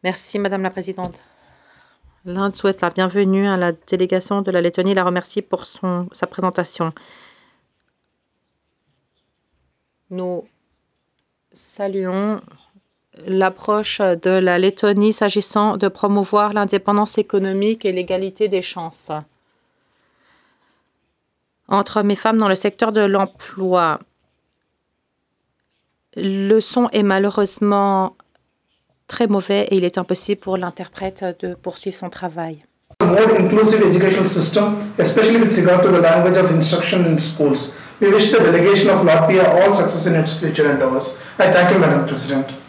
Merci, Madame la Présidente. L'Inde souhaite la bienvenue à la délégation de la Lettonie et la remercie pour sa présentation. Nous saluons l'approche de la Lettonie s'agissant de promouvoir l'indépendance économique et l'égalité des chances entre hommes et femmes dans le secteur de l'emploi. Le son est malheureusement très mauvais et il est impossible pour l'interprète de poursuivre son travail. A more inclusive educational system, especially with regard to the language of instruction in schools. We wish the delegation of Latvia all success in its future endeavors. I thank you, Madam President.